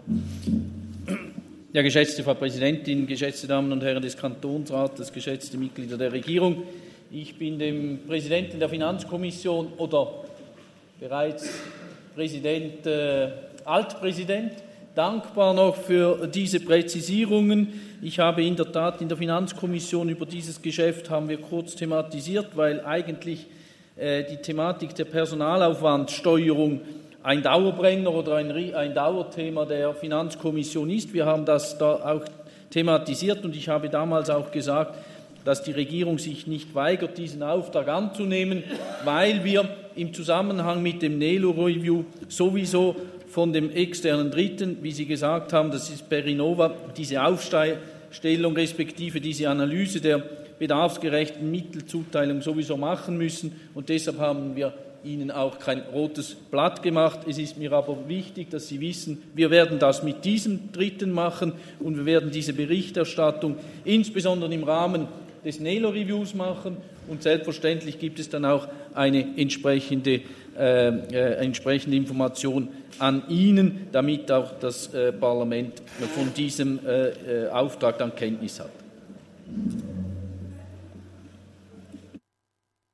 Ja, geschätzte Frau Präsidentin, geschätzte Damen und Herren des Kantonsrates, geschätzte Mitglieder der Regierung, ich bin dem Präsidenten der Finanzkommission oder bereits Altpräsident dankbar noch für diese Präzisierungen. Ich habe in der Tat in der Finanzkommission über dieses Geschäft haben wir kurz thematisiert, weil eigentlich die Thematik der Personalaufwandsteuerung ein Dauerbrenner oder ein Dauerthema der Finanzkommission ist. Wir haben das da auch thematisiert und ich habe damals auch gesagt, dass die Regierung sich nicht weigert, diesen Auftrag anzunehmen, weil wir im Zusammenhang mit dem NELO-Review sowieso von dem externen Dritten, wie Sie gesagt haben, das ist Perinova, diese Aufstellung respektive diese Analyse der bedarfsgerechten Mittelzuteilung sowieso machen müssen und deshalb haben wir Ihnen auch kein rotes Blatt gemacht. Es ist mir aber wichtig, dass Sie wissen, wir werden das mit diesem Dritten machen und wir werden diese Berichterstattung insbesondere im Rahmen des NELO-Reviews machen und selbstverständlich gibt es dann auch eine entsprechende Information an Ihnen, damit auch das Parlament von diesem Auftrag dann Kenntnis hat.